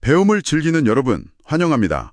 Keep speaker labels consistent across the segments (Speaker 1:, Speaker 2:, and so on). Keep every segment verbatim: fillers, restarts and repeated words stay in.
Speaker 1: 배움을 즐기는 여러분, 환영합니다.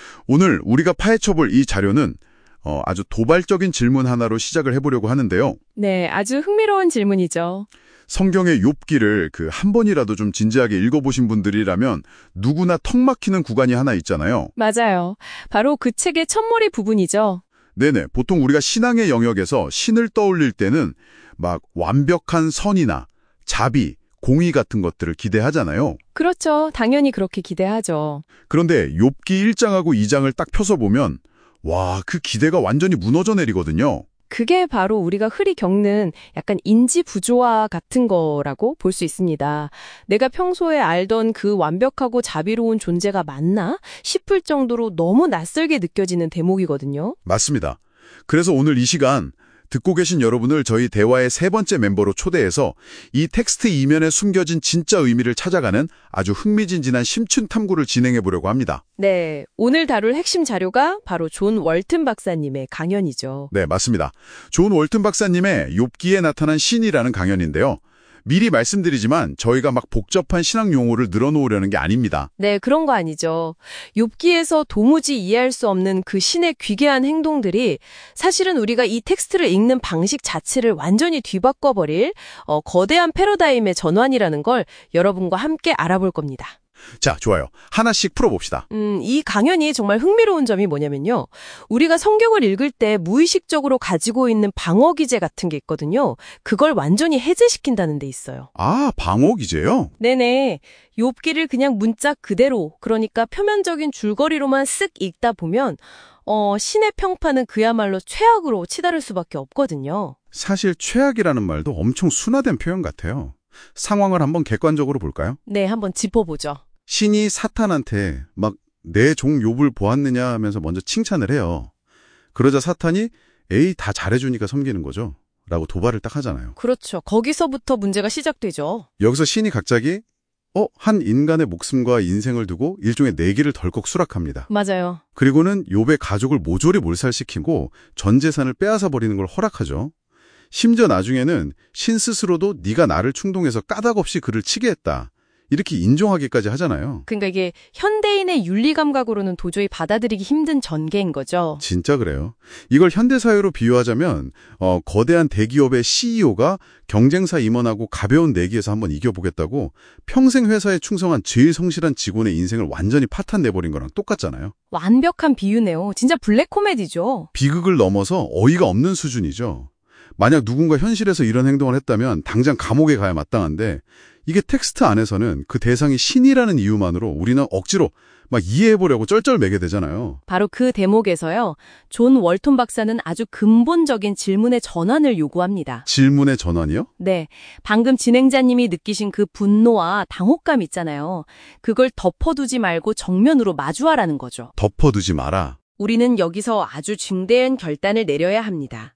Speaker 1: 오늘 우리가 파헤쳐볼 이 자료는 어, 아주 도발적인 질문 하나로 시작을 해보려고 하는데요.
Speaker 2: 네, 아주 흥미로운 질문이죠.
Speaker 1: 성경의 욥기를 그 한 번이라도 좀 진지하게 읽어보신 분들이라면 누구나 턱 막히는 구간이 하나 있잖아요.
Speaker 2: 맞아요. 바로 그 책의 첫머리 부분이죠.
Speaker 1: 네네, 보통 우리가 신앙의 영역에서 신을 떠올릴 때는 막 완벽한 선이나 자비, 공의 같은 것들을 기대하잖아요.
Speaker 2: 그렇죠. 당연히 그렇게 기대하죠.
Speaker 1: 그런데 욥기 일 장하고 이 장을 딱 펴서 보면 와, 그 기대가 완전히 무너져 내리거든요.
Speaker 2: 그게 바로 우리가 흔히 겪는 약간 인지 부조화 같은 거라고 볼 수 있습니다. 내가 평소에 알던 그 완벽하고 자비로운 존재가 맞나 싶을 정도로 너무 낯설게 느껴지는 대목이거든요.
Speaker 1: 맞습니다. 그래서 오늘 이 시간 듣고 계신 여러분을 저희 대화의 세 번째 멤버로 초대해서 이 텍스트 이면에 숨겨진 진짜 의미를 찾아가는 아주 흥미진진한 심층 탐구를 진행해 보려고 합니다.
Speaker 2: 네, 오늘 다룰 핵심 자료가 바로 존 월튼 박사님의 강연이죠.
Speaker 1: 네, 맞습니다. 존 월튼 박사님의 욥기에 나타난 신이라는 강연인데요. 미리 말씀드리지만 저희가 막 복잡한 신학 용어를 늘어놓으려는 게 아닙니다.
Speaker 2: 네, 그런 거 아니죠. 욥기에서 도무지 이해할 수 없는 그 신의 귀괴한 행동들이 사실은 우리가 이 텍스트를 읽는 방식 자체를 완전히 뒤바꿔버릴 어, 거대한 패러다임의 전환이라는 걸 여러분과 함께 알아볼 겁니다.
Speaker 1: 자, 좋아요. 하나씩 풀어봅시다.
Speaker 2: 음, 이 강연이 정말 흥미로운 점이 뭐냐면요. 우리가 성경을 읽을 때 무의식적으로 가지고 있는 방어 기제 같은 게 있거든요. 그걸 완전히 해제시킨다는 데 있어요.
Speaker 1: 아, 방어 기제요?
Speaker 2: 네네. 욥기를 그냥 문자 그대로, 그러니까 표면적인 줄거리로만 쓱 읽다 보면 어, 신의 평판은 그야말로 최악으로 치달을 수밖에 없거든요.
Speaker 1: 사실 최악이라는 말도 엄청 순화된 표현 같아요. 상황을 한번 객관적으로 볼까요?
Speaker 2: 네, 한번 짚어보죠.
Speaker 1: 신이 사탄한테 막 내 종 욥을 보았느냐 하면서 먼저 칭찬을 해요. 그러자 사탄이 에이 다 잘해주니까 섬기는 거죠. 라고 도발을 딱 하잖아요.
Speaker 2: 그렇죠. 거기서부터 문제가 시작되죠.
Speaker 1: 여기서 신이 갑자기 어? 한 인간의 목숨과 인생을 두고 일종의 내기를 덜컥 수락합니다.
Speaker 2: 맞아요.
Speaker 1: 그리고는 욥의 가족을 모조리 몰살시키고 전 재산을 빼앗아 버리는 걸 허락하죠. 심지어 나중에는 신 스스로도 네가 나를 충동해서 까닭없이 그를 치게 했다. 이렇게 인정하기까지 하잖아요.
Speaker 2: 그러니까 이게 현대인의 윤리 감각으로는 도저히 받아들이기 힘든 전개인 거죠.
Speaker 1: 진짜 그래요. 이걸 현대사회로 비유하자면 어, 거대한 대기업의 씨이오가 경쟁사 임원하고 가벼운 내기에서 한번 이겨보겠다고 평생 회사에 충성한 제일 성실한 직원의 인생을 완전히 파탄내버린 거랑 똑같잖아요.
Speaker 2: 완벽한 비유네요. 진짜 블랙 코미디죠.
Speaker 1: 비극을 넘어서 어이가 없는 수준이죠. 만약 누군가 현실에서 이런 행동을 했다면 당장 감옥에 가야 마땅한데 이게 텍스트 안에서는 그 대상이 신이라는 이유만으로 우리는 억지로 막 이해해보려고 쩔쩔매게 되잖아요.
Speaker 2: 바로 그 대목에서요. 존 월튼 박사는 아주 근본적인 질문의 전환을 요구합니다.
Speaker 1: 질문의 전환이요?
Speaker 2: 네. 방금 진행자님이 느끼신 그 분노와 당혹감 있잖아요. 그걸 덮어두지 말고 정면으로 마주하라는 거죠.
Speaker 1: 덮어두지 마라.
Speaker 2: 우리는 여기서 아주 중대한 결단을 내려야 합니다.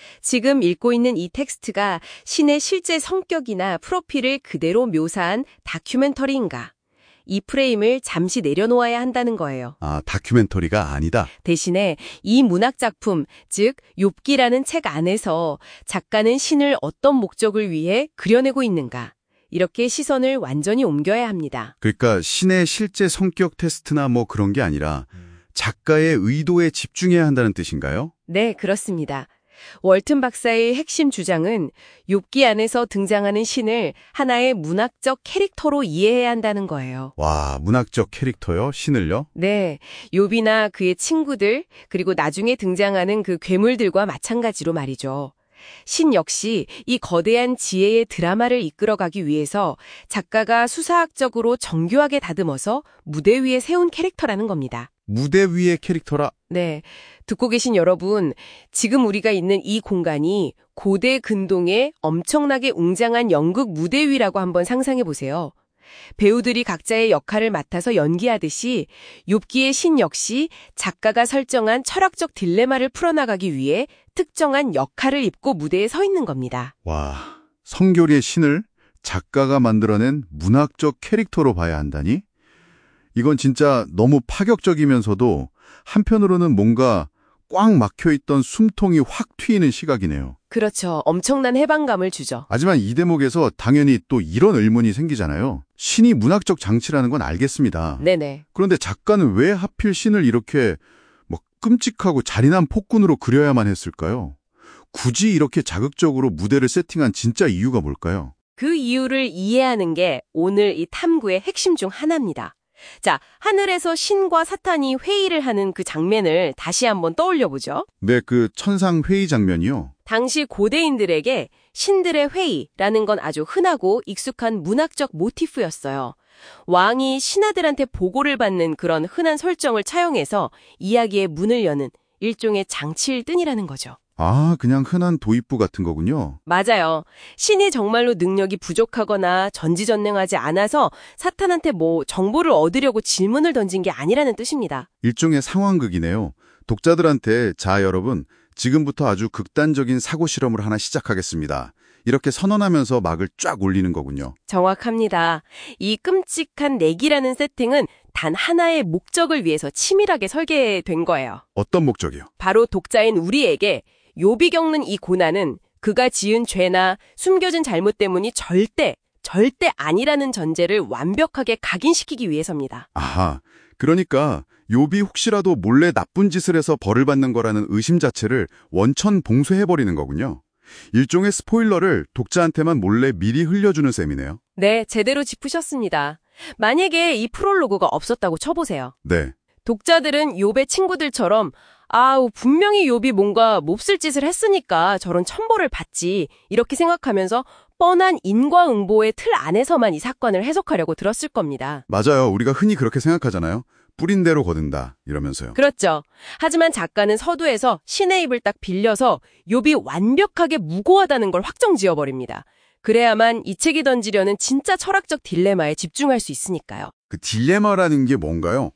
Speaker 2: 지금 읽고 있는 이 텍스트가 신의 실제 성격이나 프로필을 그대로 묘사한 다큐멘터리인가? 이 프레임을 잠시 내려놓아야 한다는 거예요.
Speaker 1: 아, 다큐멘터리가 아니다.
Speaker 2: 대신에 이 문학작품, 즉 욥기라는 책 안에서 작가는 신을 어떤 목적을 위해 그려내고 있는가? 이렇게 시선을 완전히 옮겨야 합니다.
Speaker 1: 그러니까 신의 실제 성격 테스트나 뭐 그런 게 아니라 작가의 의도에 집중해야 한다는 뜻인가요?
Speaker 2: 네, 그렇습니다. 월튼 박사의 핵심 주장은 욥기 안에서 등장하는 신을 하나의 문학적 캐릭터로 이해해야 한다는 거예요.
Speaker 1: 와, 문학적 캐릭터요? 신을요?
Speaker 2: 네, 욥이나 그의 친구들, 그리고 나중에 등장하는 그 괴물들과 마찬가지로 말이죠. 신 역시 이 거대한 지혜의 드라마를 이끌어가기 위해서 작가가 수사학적으로 정교하게 다듬어서 무대 위에 세운 캐릭터라는 겁니다.
Speaker 1: 무대 위의 캐릭터라?
Speaker 2: 네. 듣고 계신 여러분, 지금 우리가 있는 이 공간이 고대 근동의 엄청나게 웅장한 연극 무대 위라고 한번 상상해 보세요. 배우들이 각자의 역할을 맡아서 연기하듯이 욥기의 신 역시 작가가 설정한 철학적 딜레마를 풀어나가기 위해 특정한 역할을 입고 무대에 서 있는 겁니다.
Speaker 1: 와, 성교리의 신을 작가가 만들어낸 문학적 캐릭터로 봐야 한다니? 이건 진짜 너무 파격적이면서도 한편으로는 뭔가 꽉 막혀있던 숨통이 확 트이는 시각이네요.
Speaker 2: 그렇죠. 엄청난 해방감을 주죠.
Speaker 1: 하지만 이 대목에서 당연히 또 이런 의문이 생기잖아요. 신이 문학적 장치라는 건 알겠습니다.
Speaker 2: 네네.
Speaker 1: 그런데 작가는 왜 하필 신을 이렇게 뭐 끔찍하고 잔인한 폭군으로 그려야만 했을까요? 굳이 이렇게 자극적으로 무대를 세팅한 진짜 이유가 뭘까요?
Speaker 2: 그 이유를 이해하는 게 오늘 이 탐구의 핵심 중 하나입니다. 자, 하늘에서 신과 사탄이 회의를 하는 그 장면을 다시 한번 떠올려 보죠.
Speaker 1: 네, 그 천상 회의 장면이요.
Speaker 2: 당시 고대인들에게 신들의 회의라는 건 아주 흔하고 익숙한 문학적 모티프였어요. 왕이 신하들한테 보고를 받는 그런 흔한 설정을 차용해서 이야기의 문을 여는 일종의 장치일 뿐이라는 거죠.
Speaker 1: 아, 그냥 흔한 도입부 같은 거군요.
Speaker 2: 맞아요. 신이 정말로 능력이 부족하거나 전지전능하지 않아서 사탄한테 뭐 정보를 얻으려고 질문을 던진 게 아니라는 뜻입니다.
Speaker 1: 일종의 상황극이네요. 독자들한테 자 여러분, 지금부터 아주 극단적인 사고 실험을 하나 시작하겠습니다. 이렇게 선언하면서 막을 쫙 올리는 거군요.
Speaker 2: 정확합니다. 이 끔찍한 내기라는 세팅은 단 하나의 목적을 위해서 치밀하게 설계된 거예요.
Speaker 1: 어떤 목적이요?
Speaker 2: 바로 독자인 우리에게 욥이 겪는 이 고난은 그가 지은 죄나 숨겨진 잘못 때문이 절대, 절대 아니라는 전제를 완벽하게 각인시키기 위해서입니다.
Speaker 1: 아하, 그러니까 욥이 혹시라도 몰래 나쁜 짓을 해서 벌을 받는 거라는 의심 자체를 원천 봉쇄해버리는 거군요. 일종의 스포일러를 독자한테만 몰래 미리 흘려주는 셈이네요.
Speaker 2: 네, 제대로 짚으셨습니다. 만약에 이 프롤로그가 없었다고 쳐보세요.
Speaker 1: 네.
Speaker 2: 독자들은 욥의 친구들처럼 아우 분명히 욥이 뭔가 몹쓸 짓을 했으니까 저런 천벌을 받지 이렇게 생각하면서 뻔한 인과응보의 틀 안에서만 이 사건을 해석하려고 들었을 겁니다.
Speaker 1: 맞아요. 우리가 흔히 그렇게 생각하잖아요. 뿌린 대로 거둔다 이러면서요.
Speaker 2: 그렇죠. 하지만 작가는 서두에서 신의 입을 딱 빌려서 욥이 완벽하게 무고하다는 걸 확정지어버립니다. 그래야만 이 책이 던지려는 진짜 철학적 딜레마에 집중할 수 있으니까요.
Speaker 1: 그 딜레마라는 게 뭔가요?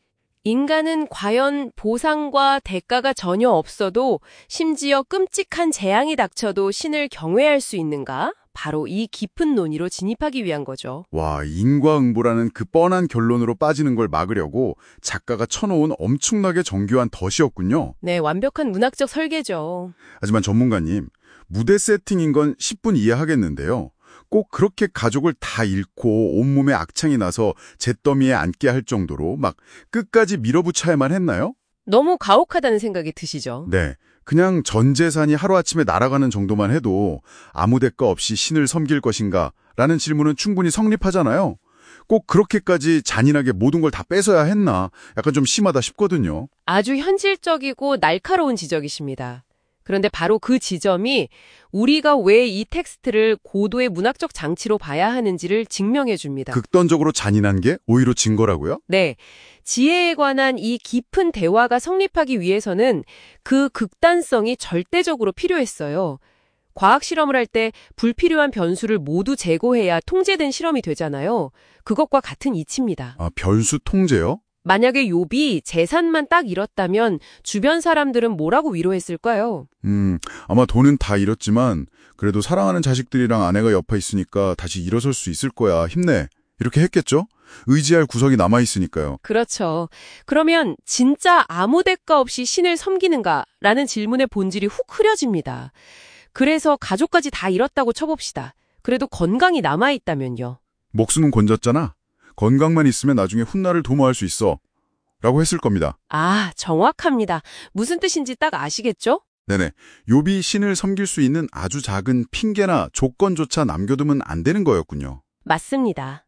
Speaker 2: 인간은 과연 보상과 대가가 전혀 없어도 심지어 끔찍한 재앙이 닥쳐도 신을 경외할 수 있는가? 바로 이 깊은 논의로 진입하기 위한 거죠.
Speaker 1: 와, 인과응보라는 그 뻔한 결론으로 빠지는 걸 막으려고 작가가 쳐놓은 엄청나게 정교한 덫이었군요.
Speaker 2: 네, 완벽한 문학적 설계죠.
Speaker 1: 하지만 전문가님, 무대 세팅인 건 십 분 이해하겠는데요. 꼭 그렇게 가족을 다 잃고 온몸에 악창이 나서 잿더미에 앉게 할 정도로 막 끝까지 밀어붙여야만 했나요?
Speaker 2: 너무 가혹하다는 생각이 드시죠?
Speaker 1: 네. 그냥 전 재산이 하루아침에 날아가는 정도만 해도 아무 대가 없이 신을 섬길 것인가? 라는 질문은 충분히 성립하잖아요. 꼭 그렇게까지 잔인하게 모든 걸 다 뺏어야 했나? 약간 좀 심하다 싶거든요.
Speaker 2: 아주 현실적이고 날카로운 지적이십니다. 그런데 바로 그 지점이 우리가 왜 이 텍스트를 고도의 문학적 장치로 봐야 하는지를 증명해 줍니다.
Speaker 1: 극단적으로 잔인한 게 오히려 증거라고요?
Speaker 2: 네. 지혜에 관한 이 깊은 대화가 성립하기 위해서는 그 극단성이 절대적으로 필요했어요. 과학 실험을 할 때 불필요한 변수를 모두 제거해야 통제된 실험이 되잖아요. 그것과 같은 이치입니다.
Speaker 1: 아, 변수 통제요?
Speaker 2: 만약에 욥이 재산만 딱 잃었다면 주변 사람들은 뭐라고 위로했을까요?
Speaker 1: 음, 아마 돈은 다 잃었지만 그래도 사랑하는 자식들이랑 아내가 옆에 있으니까 다시 일어설 수 있을 거야. 힘내. 이렇게 했겠죠? 의지할 구석이 남아있으니까요.
Speaker 2: 그렇죠. 그러면 진짜 아무 대가 없이 신을 섬기는가라는 질문의 본질이 훅 흐려집니다. 그래서 가족까지 다 잃었다고 쳐봅시다. 그래도 건강이 남아있다면요.
Speaker 1: 목숨은 건졌잖아. 건강만 있으면 나중에 훗날을 도모할 수 있어. 라고 했을 겁니다.
Speaker 2: 아, 정확합니다. 무슨 뜻인지 딱 아시겠죠?
Speaker 1: 네네. 욥이 신을 섬길 수 있는 아주 작은 핑계나 조건조차 남겨두면 안 되는 거였군요.
Speaker 2: 맞습니다.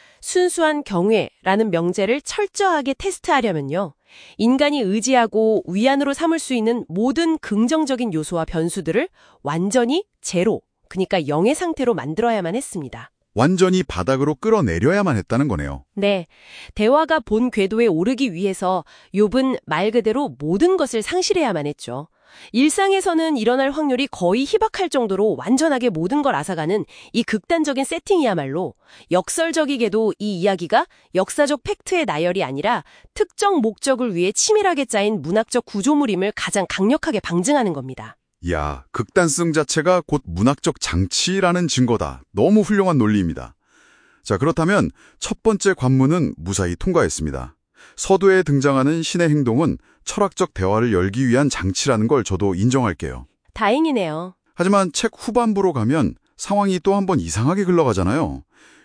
Speaker 2: 순수한 경외라는 명제를 철저하게 테스트하려면요. 인간이 의지하고 위안으로 삼을 수 있는 모든 긍정적인 요소와 변수들을 완전히 제로, 그러니까 영의 상태로 만들어야만 했습니다.
Speaker 1: 완전히 바닥으로 끌어내려야만 했다는 거네요.
Speaker 2: 네, 대화가 본 궤도에 오르기 위해서 욥은 말 그대로 모든 것을 상실해야만 했죠. 일상에서는 일어날 확률이 거의 희박할 정도로 완전하게 모든 걸 앗아가는 이 극단적인 세팅이야말로 역설적이게도 이 이야기가 역사적 팩트의 나열이 아니라 특정 목적을 위해 치밀하게 짜인 문학적 구조물임을 가장 강력하게 방증하는 겁니다.
Speaker 1: 이야, 극단성 자체가 곧 문학적 장치라는 증거다. 너무 훌륭한 논리입니다. 자, 그렇다면 첫 번째 관문은 무사히 통과했습니다. 서두에 등장하는 신의 행동은 철학적 대화를 열기 위한 장치라는 걸 저도 인정할게요.
Speaker 2: 다행이네요.
Speaker 1: 하지만 책 후반부로 가면 상황이 또 한 번 이상하게 흘러가잖아요.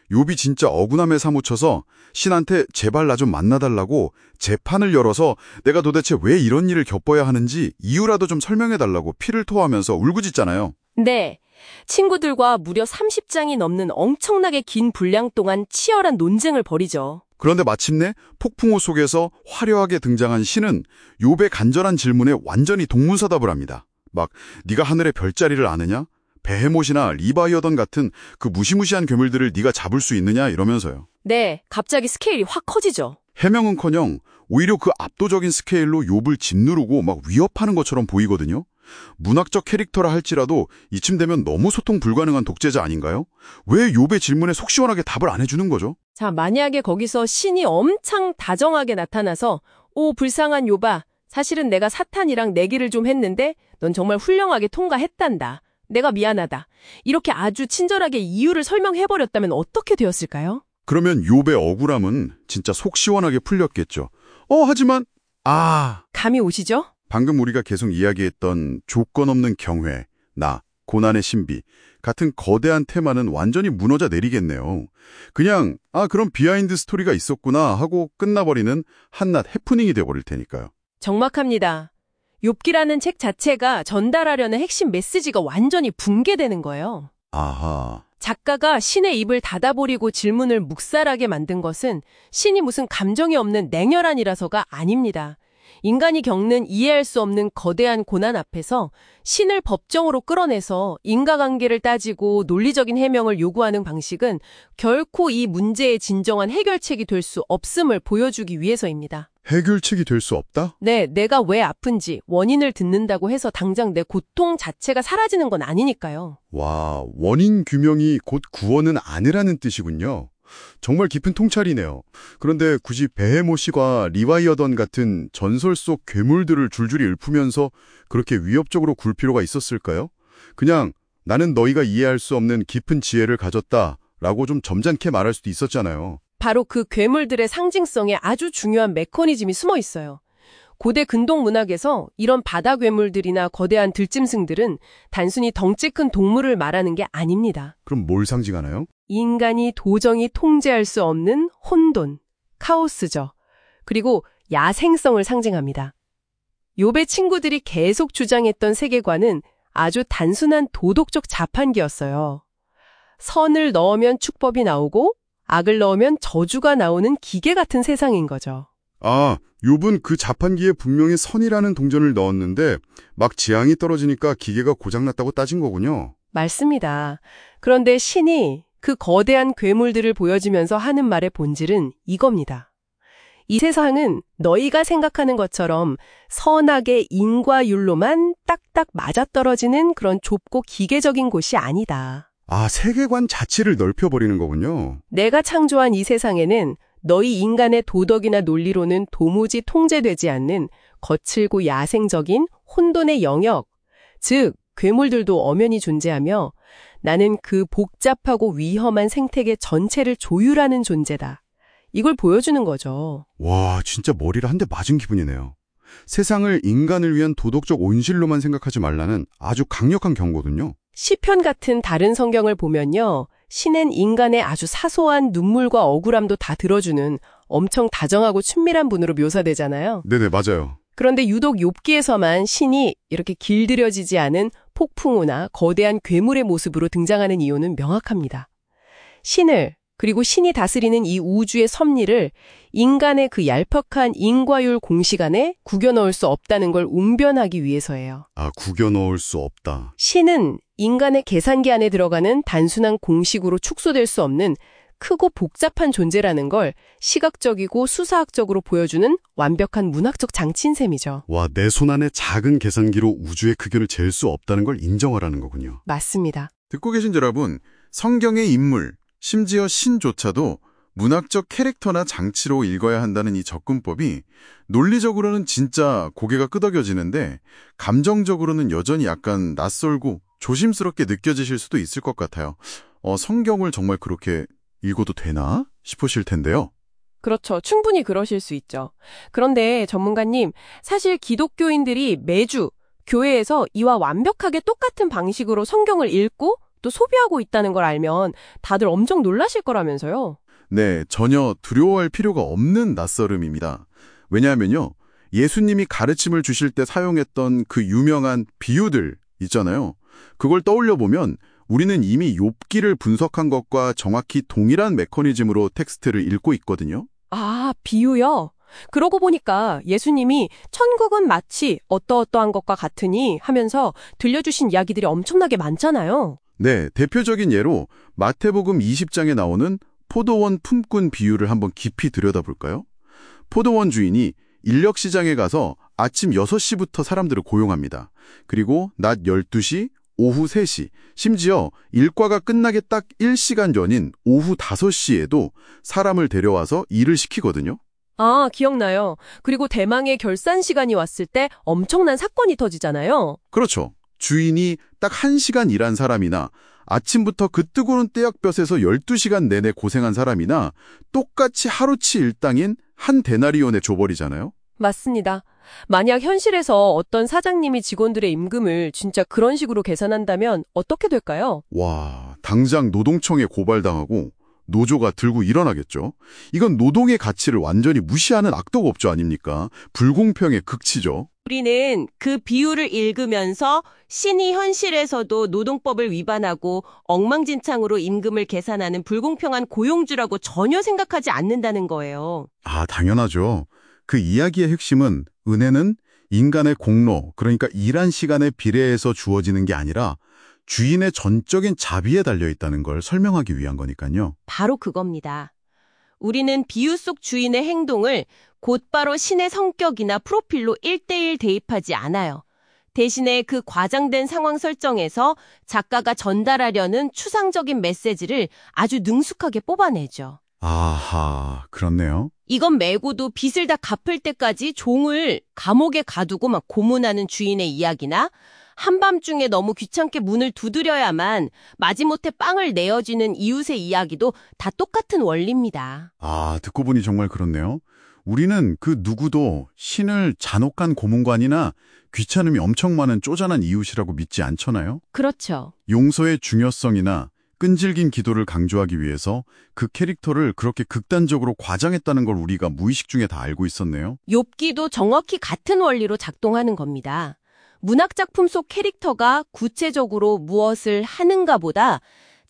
Speaker 1: 욥이 진짜 억울함에 사무쳐서 신한테 제발 나 좀 만나달라고 재판을 열어서 내가 도대체 왜 이런 일을 겪어야 하는지 이유라도 좀 설명해달라고 피를 토하면서 울부짖잖아요.
Speaker 2: 네. 친구들과 무려 삼십 장이 넘는 엄청나게 긴 분량 동안 치열한 논쟁을 벌이죠.
Speaker 1: 그런데 마침내 폭풍우 속에서 화려하게 등장한 신은 욥의 간절한 질문에 완전히 동문서답을 합니다. 막 네가 하늘의 별자리를 아느냐? 베헤못이나 리바이어던 같은 그 무시무시한 괴물들을 네가 잡을 수 있느냐? 이러면서요.
Speaker 2: 네, 갑자기 스케일이 확 커지죠.
Speaker 1: 해명은커녕 오히려 그 압도적인 스케일로 욥을 짓누르고 막 위협하는 것처럼 보이거든요. 문학적 캐릭터라 할지라도 이쯤 되면 너무 소통 불가능한 독재자 아닌가요? 왜 욥의 질문에 속 시원하게 답을 안 해주는 거죠?
Speaker 2: 자, 만약에 거기서 신이 엄청 다정하게 나타나서 오, 불쌍한 욥아, 사실은 내가 사탄이랑 내기를 좀 했는데 넌 정말 훌륭하게 통과했단다. 내가 미안하다. 이렇게 아주 친절하게 이유를 설명해버렸다면 어떻게 되었을까요?
Speaker 1: 그러면 욥의 억울함은 진짜 속 시원하게 풀렸겠죠. 어, 하지만 아...
Speaker 2: 감이 오시죠?
Speaker 1: 방금 우리가 계속 이야기했던 조건 없는 경회, 나, 고난의 신비 같은 거대한 테마는 완전히 무너져 내리겠네요. 그냥 아 그럼 비하인드 스토리가 있었구나 하고 끝나버리는 한낱 해프닝이 돼버릴 테니까요.
Speaker 2: 정확합니다. 욥기라는 책 자체가 전달하려는 핵심 메시지가 완전히 붕괴되는 거예요.
Speaker 1: 아하.
Speaker 2: 작가가 신의 입을 닫아버리고 질문을 묵살하게 만든 것은 신이 무슨 감정이 없는 냉혈한이라서가 아닙니다. 인간이 겪는 이해할 수 없는 거대한 고난 앞에서 신을 법정으로 끌어내서 인과관계를 따지고 논리적인 해명을 요구하는 방식은 결코 이 문제의 진정한 해결책이 될 수 없음을 보여주기 위해서입니다.
Speaker 1: 해결책이 될 수 없다?
Speaker 2: 네, 내가 왜 아픈지 원인을 듣는다고 해서 당장 내 고통 자체가 사라지는 건 아니니까요.
Speaker 1: 와, 원인 규명이 곧 구원은 아니라는 뜻이군요. 정말 깊은 통찰이네요. 그런데 굳이 베헤모시와 리바이어던 같은 전설 속 괴물들을 줄줄이 읊으면서 그렇게 위협적으로 굴 필요가 있었을까요? 그냥 나는 너희가 이해할 수 없는 깊은 지혜를 가졌다라고 좀 점잖게 말할 수도 있었잖아요.
Speaker 2: 바로 그 괴물들의 상징성에 아주 중요한 메커니즘이 숨어 있어요. 고대 근동 문학에서 이런 바다 괴물들이나 거대한 들짐승들은 단순히 덩치 큰 동물을 말하는 게 아닙니다.
Speaker 1: 그럼 뭘 상징하나요?
Speaker 2: 인간이 도저히 통제할 수 없는 혼돈, 카오스죠. 그리고 야생성을 상징합니다. 욥의 친구들이 계속 주장했던 세계관은 아주 단순한 도덕적 자판기였어요. 선을 넣으면 축법이 나오고 악을 넣으면 저주가 나오는 기계 같은 세상인 거죠.
Speaker 1: 아, 욥은 그 자판기에 분명히 선이라는 동전을 넣었는데 막 지향이 떨어지니까 기계가 고장났다고 따진 거군요.
Speaker 2: 맞습니다. 그런데 신이 그 거대한 괴물들을 보여주면서 하는 말의 본질은 이겁니다. 이 세상은 너희가 생각하는 것처럼 선악의 인과율로만 딱딱 맞아떨어지는 그런 좁고 기계적인 곳이 아니다.
Speaker 1: 아, 세계관 자체를 넓혀버리는 거군요.
Speaker 2: 내가 창조한 이 세상에는 너희 인간의 도덕이나 논리로는 도무지 통제되지 않는 거칠고 야생적인 혼돈의 영역, 즉 괴물들도 엄연히 존재하며 나는 그 복잡하고 위험한 생태계 전체를 조율하는 존재다. 이걸 보여주는 거죠.
Speaker 1: 와, 진짜 머리를 한 대 맞은 기분이네요. 세상을 인간을 위한 도덕적 온실로만 생각하지 말라는 아주 강력한 경고군요.
Speaker 2: 시편 같은 다른 성경을 보면요. 신은 인간의 아주 사소한 눈물과 억울함도 다 들어주는 엄청 다정하고 친밀한 분으로 묘사되잖아요.
Speaker 1: 네네, 맞아요.
Speaker 2: 그런데 유독 욥기에서만 신이 이렇게 길들여지지 않은 폭풍우나 거대한 괴물의 모습으로 등장하는 이유는 명확합니다. 신을 그리고 신이 다스리는 이 우주의 섭리를 인간의 그 얄팍한 인과율 공식 안에 구겨 넣을 수 없다는 걸 웅변하기 위해서예요.
Speaker 1: 아, 구겨 넣을 수 없다.
Speaker 2: 신은 인간의 계산기 안에 들어가는 단순한 공식으로 축소될 수 없는 크고 복잡한 존재라는 걸 시각적이고 수사학적으로 보여주는 완벽한 문학적 장치인 셈이죠.
Speaker 1: 와, 내 손 안에 작은 계산기로 우주의 크기를 잴 수 없다는 걸 인정하라는 거군요.
Speaker 2: 맞습니다.
Speaker 3: 듣고 계신 여러분, 성경의 인물, 심지어 신조차도 문학적 캐릭터나 장치로 읽어야 한다는 이 접근법이 논리적으로는 진짜 고개가 끄덕여지는데 감정적으로는 여전히 약간 낯설고 조심스럽게 느껴지실 수도 있을 것 같아요. 어, 성경을 정말 그렇게 읽어도 되나 싶으실 텐데요.
Speaker 2: 그렇죠. 충분히 그러실 수 있죠. 그런데 전문가님, 사실 기독교인들이 매주 교회에서 이와 완벽하게 똑같은 방식으로 성경을 읽고 또 소비하고 있다는 걸 알면 다들 엄청 놀라실 거라면서요.
Speaker 3: 네, 전혀 두려워할 필요가 없는 낯설음입니다. 왜냐하면요, 예수님이 가르침을 주실 때 사용했던 그 유명한 비유들 있잖아요. 그걸 떠올려 보면 우리는 이미 욥기를 분석한 것과 정확히 동일한 메커니즘으로 텍스트를 읽고 있거든요.
Speaker 2: 아, 비유요? 그러고 보니까 예수님이 천국은 마치 어떠어떠한 것과 같으니 하면서 들려주신 이야기들이 엄청나게 많잖아요.
Speaker 3: 네, 대표적인 예로 마태복음 이십 장에 나오는 포도원 품꾼 비유를 한번 깊이 들여다볼까요? 포도원 주인이 인력시장에 가서 아침 여섯 시부터 사람들을 고용합니다. 그리고 낮 열두 시, 오후 세 시, 심지어 일과가 끝나기 딱 일 시간 전인 오후 다섯 시에도 사람을 데려와서 일을 시키거든요.
Speaker 2: 아, 기억나요. 그리고 대망의 결산 시간이 왔을 때 엄청난 사건이 터지잖아요.
Speaker 3: 그렇죠. 주인이 딱 한 시간 일한 사람이나 아침부터 그 뜨거운 떼약볕에서 열두 시간 내내 고생한 사람이나 똑같이 하루치 일당인 한 데나리온에 줘버리잖아요.
Speaker 2: 맞습니다. 만약 현실에서 어떤 사장님이 직원들의 임금을 진짜 그런 식으로 계산한다면 어떻게 될까요?
Speaker 3: 와, 당장 노동청에 고발당하고 노조가 들고 일어나겠죠. 이건 노동의 가치를 완전히 무시하는 악덕업조 아닙니까? 불공평의 극치죠.
Speaker 4: 우리는 그 비유를 읽으면서 신이 현실에서도 노동법을 위반하고 엉망진창으로 임금을 계산하는 불공평한 고용주라고 전혀 생각하지 않는다는 거예요.
Speaker 3: 아, 당연하죠. 그 이야기의 핵심은 은혜는 인간의 공로, 그러니까 일한 시간에 비례해서 주어지는 게 아니라 주인의 전적인 자비에 달려있다는 걸 설명하기 위한 거니까요.
Speaker 4: 바로 그겁니다. 우리는 비유 속 주인의 행동을 곧바로 신의 성격이나 프로필로 일대일 대입하지 않아요. 대신에 그 과장된 상황 설정에서 작가가 전달하려는 추상적인 메시지를 아주 능숙하게 뽑아내죠.
Speaker 3: 아하, 그렇네요.
Speaker 4: 이건 말고도 빚을 다 갚을 때까지 종을 감옥에 가두고 막 고문하는 주인의 이야기나 한밤중에 너무 귀찮게 문을 두드려야만 마지못해 빵을 내어주는 이웃의 이야기도 다 똑같은 원리입니다.
Speaker 3: 아, 듣고 보니 정말 그렇네요. 우리는 그 누구도 신을 잔혹한 고문관이나 귀찮음이 엄청 많은 쪼잔한 이웃이라고 믿지 않잖아요.
Speaker 4: 그렇죠.
Speaker 3: 용서의 중요성이나 끈질긴 기도를 강조하기 위해서 그 캐릭터를 그렇게 극단적으로 과장했다는 걸 우리가 무의식 중에 다 알고 있었네요.
Speaker 4: 욥기도 정확히 같은 원리로 작동하는 겁니다. 문학작품 속 캐릭터가 구체적으로 무엇을 하는가 보다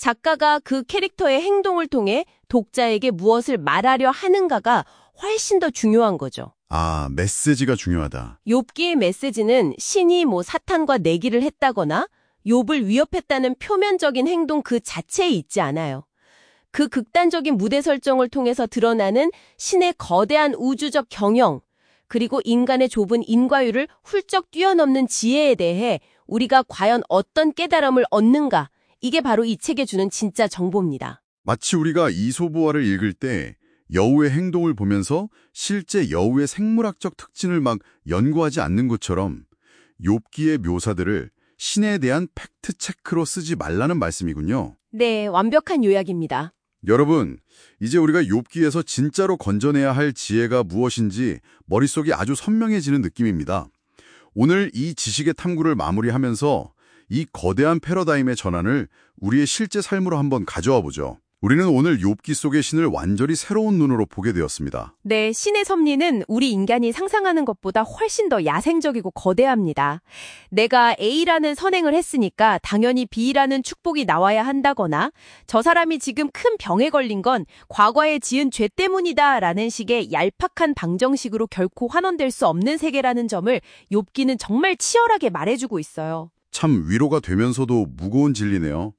Speaker 4: 작가가 그 캐릭터의 행동을 통해 독자에게 무엇을 말하려 하는가가 훨씬 더 중요한 거죠.
Speaker 3: 아, 메시지가 중요하다.
Speaker 4: 욥기의 메시지는 신이 뭐 사탄과 내기를 했다거나 욥을 위협했다는 표면적인 행동 그 자체에 있지 않아요. 그 극단적인 무대 설정을 통해서 드러나는 신의 거대한 우주적 경영, 그리고 인간의 좁은 인과율을 훌쩍 뛰어넘는 지혜에 대해 우리가 과연 어떤 깨달음을 얻는가, 이게 바로 이 책에 주는 진짜 정보입니다.
Speaker 3: 마치 우리가 이솝우화를 읽을 때 여우의 행동을 보면서 실제 여우의 생물학적 특징을 막 연구하지 않는 것처럼 욥기의 묘사들을 신에 대한 팩트 체크로 쓰지 말라는 말씀이군요.
Speaker 4: 네, 완벽한 요약입니다.
Speaker 3: 여러분, 이제 우리가 욥기에서 진짜로 건져내야 할 지혜가 무엇인지 머릿속이 아주 선명해지는 느낌입니다. 오늘 이 지식의 탐구를 마무리하면서 이 거대한 패러다임의 전환을 우리의 실제 삶으로 한번 가져와 보죠. 우리는 오늘 욥기 속의 신을 완전히 새로운 눈으로 보게 되었습니다.
Speaker 2: 네, 신의 섭리는 우리 인간이 상상하는 것보다 훨씬 더 야생적이고 거대합니다. 내가 A라는 선행을 했으니까 당연히 B라는 축복이 나와야 한다거나 저 사람이 지금 큰 병에 걸린 건 과거에 지은 죄 때문이다 라는 식의 얄팍한 방정식으로 결코 환원될 수 없는 세계라는 점을 욥기는 정말 치열하게 말해주고 있어요.
Speaker 3: 참 위로가 되면서도 무거운 진리네요.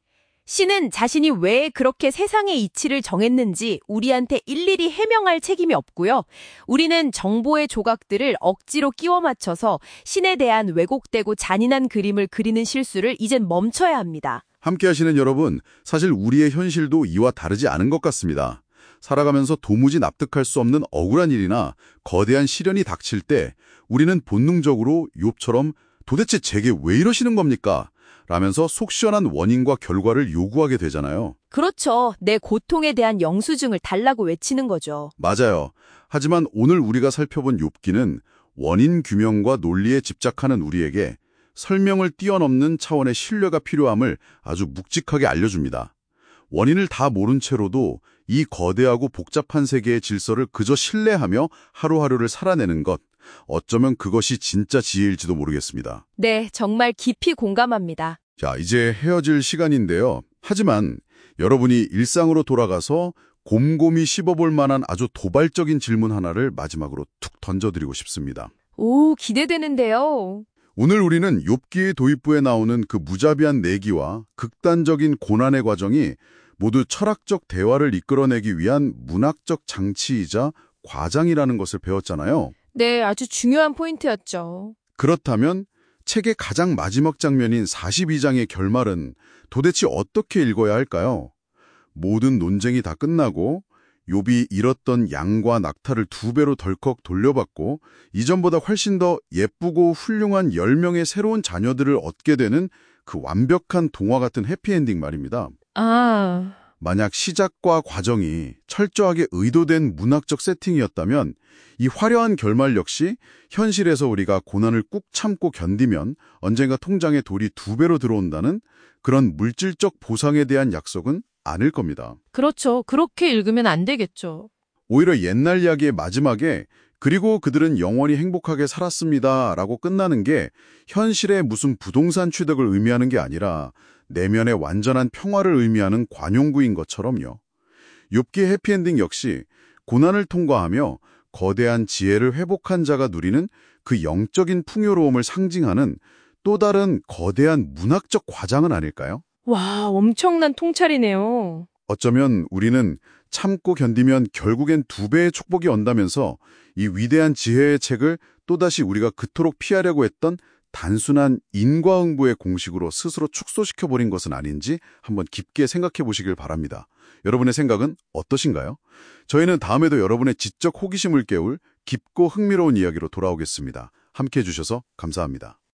Speaker 2: 신은 자신이 왜 그렇게 세상의 이치를 정했는지 우리한테 일일이 해명할 책임이 없고요. 우리는 정보의 조각들을 억지로 끼워 맞춰서 신에 대한 왜곡되고 잔인한 그림을 그리는 실수를 이젠 멈춰야 합니다.
Speaker 3: 함께 하시는 여러분, 사실 우리의 현실도 이와 다르지 않은 것 같습니다. 살아가면서 도무지 납득할 수 없는 억울한 일이나 거대한 시련이 닥칠 때 우리는 본능적으로 욥처럼 도대체 제게 왜 이러시는 겁니까? 라면서 속 시원한 원인과 결과를 요구하게 되잖아요.
Speaker 2: 그렇죠. 내 고통에 대한 영수증을 달라고 외치는 거죠.
Speaker 3: 맞아요. 하지만 오늘 우리가 살펴본 욥기는 원인 규명과 논리에 집착하는 우리에게
Speaker 1: 설명을 뛰어넘는 차원의 신뢰가 필요함을 아주 묵직하게 알려줍니다. 원인을 다 모른 채로도 이 거대하고 복잡한 세계의 질서를 그저 신뢰하며 하루하루를 살아내는 것, 어쩌면 그것이 진짜 지혜일지도 모르겠습니다.
Speaker 4: 네, 정말 깊이 공감합니다.
Speaker 1: 자, 이제 헤어질 시간인데요. 하지만 여러분이 일상으로 돌아가서 곰곰이 씹어볼 만한 아주 도발적인 질문 하나를 마지막으로 툭 던져드리고 싶습니다.
Speaker 4: 오, 기대되는데요.
Speaker 1: 오늘 우리는 욥기의 도입부에 나오는 그 무자비한 내기와 극단적인 고난의 과정이 모두 철학적 대화를 이끌어내기 위한 문학적 장치이자 과장이라는 것을 배웠잖아요.
Speaker 4: 네, 아주 중요한 포인트였죠.
Speaker 1: 그렇다면 책의 가장 마지막 장면인 사십이 장의 결말은 도대체 어떻게 읽어야 할까요? 모든 논쟁이 다 끝나고 욥이 잃었던 양과 낙타를 두 배로 덜컥 돌려받고 이전보다 훨씬 더 예쁘고 훌륭한 열 명의 새로운 자녀들을 얻게 되는 그 완벽한 동화 같은 해피엔딩 말입니다.
Speaker 4: 아,
Speaker 1: 만약 시작과 과정이 철저하게 의도된 문학적 세팅이었다면 이 화려한 결말 역시 현실에서 우리가 고난을 꾹 참고 견디면 언젠가 통장에 돌이 두 배로 들어온다는 그런 물질적 보상에 대한 약속은 아닐 겁니다.
Speaker 4: 그렇죠. 그렇게 읽으면 안 되겠죠.
Speaker 1: 오히려 옛날 이야기의 마지막에 그리고 그들은 영원히 행복하게 살았습니다 라고 끝나는 게 현실의 무슨 부동산 취득을 의미하는 게 아니라 내면의 완전한 평화를 의미하는 관용구인 것처럼요. 욥기의 해피엔딩 역시 고난을 통과하며 거대한 지혜를 회복한 자가 누리는 그 영적인 풍요로움을 상징하는 또 다른 거대한 문학적 과장은 아닐까요?
Speaker 4: 와, 엄청난 통찰이네요.
Speaker 1: 어쩌면 우리는 참고 견디면 결국엔 두 배의 축복이 온다면서 이 위대한 지혜의 책을 또다시 우리가 그토록 피하려고 했던 단순한 인과응보의 공식으로 스스로 축소시켜버린 것은 아닌지 한번 깊게 생각해 보시길 바랍니다. 여러분의 생각은 어떠신가요? 저희는 다음에도 여러분의 지적 호기심을 깨울 깊고 흥미로운 이야기로 돌아오겠습니다. 함께해 주셔서 감사합니다.